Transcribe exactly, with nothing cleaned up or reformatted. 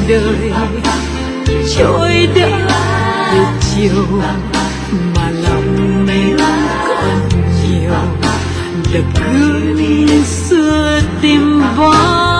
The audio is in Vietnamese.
đời trôi đã về chiều mà lòng mình còn nhiều đập gương xưa tìm vắng.